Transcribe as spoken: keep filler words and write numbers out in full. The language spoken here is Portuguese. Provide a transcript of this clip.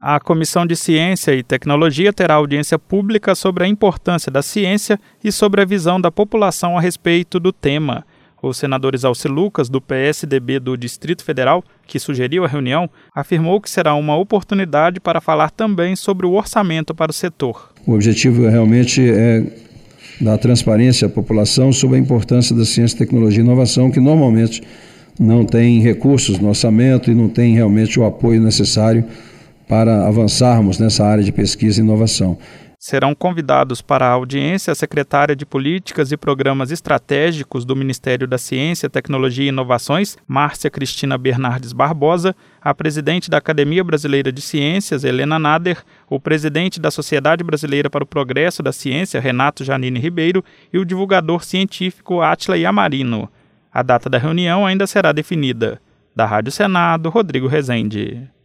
A Comissão de Ciência e Tecnologia terá audiência pública sobre a importância da ciência e sobre a visão da população a respeito do tema. O senador Exalci Lucas, do P S D B do Distrito Federal, que sugeriu a reunião, afirmou que será uma oportunidade para falar também sobre o orçamento para o setor. O objetivo realmente é dar transparência à população sobre a importância da ciência, tecnologia e inovação, que normalmente não tem recursos no orçamento e não tem realmente o apoio necessário para avançarmos nessa área de pesquisa e inovação. Serão convidados para a audiência a secretária de Políticas e Programas Estratégicos do Ministério da Ciência, Tecnologia e Inovações, Márcia Cristina Bernardes Barbosa, a presidente da Academia Brasileira de Ciências, Helena Nader, o presidente da Sociedade Brasileira para o Progresso da Ciência, Renato Janine Ribeiro, e o divulgador científico Átila Yamarino. A data da reunião ainda será definida. Da Rádio Senado, Rodrigo Rezende.